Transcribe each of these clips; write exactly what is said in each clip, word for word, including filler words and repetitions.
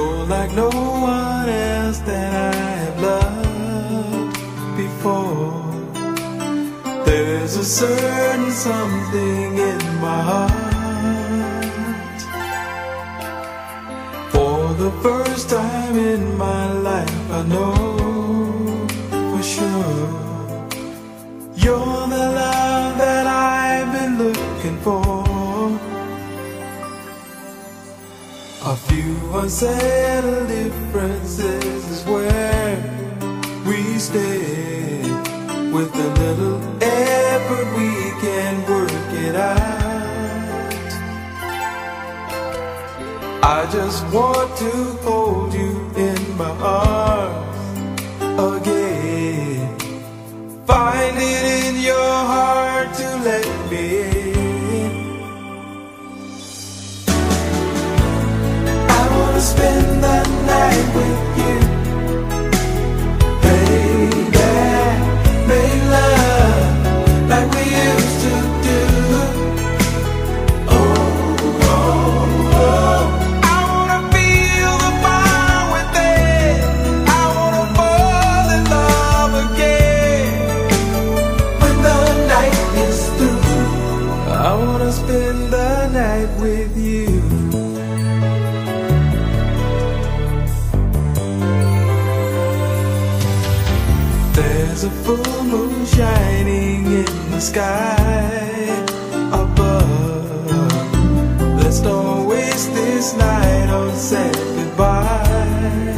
You're like no one else that I have loved before. There's a certain something in my heart. For the first time in my life, I know for sure you're the love that I've been looking for. A few unsettled differences is where we stay. With a little effort we can work it out. I just want to hold you in my arms again. Find it in your heart to let me in. I wanna spend the night with you. Make love like we used to do. Oh, oh, oh. I wanna feel the fire within. I wanna fall in love again. When the night is through, I wanna spend the night with you. There's a full moon shining in the sky above. Let's don't waste this night on saying goodbye.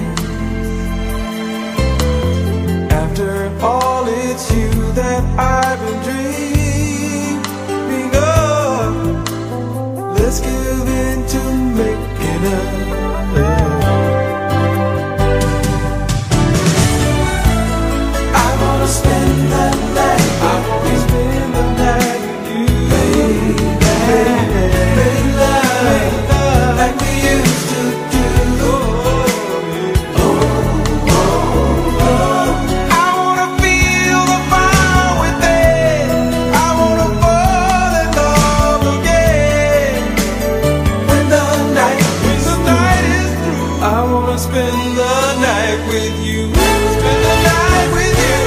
After all, it's you that I've been dreaming of. Let's give in to making up. Spend the night, I wanna spend the night with you, baby. Make love like we used to do. Oh, oh, oh. I wanna feel the fire within. I wanna fall in love again. When the night, when the night is through, I wanna spend the night with you. Spend the night with you.